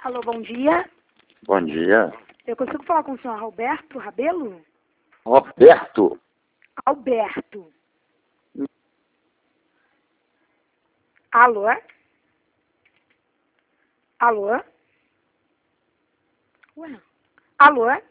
Alô, bom dia. Bom dia. Eu consigo falar com o senhor Alberto Rabelo? Roberto. Alberto. Alô? Alô? Ué? Alô?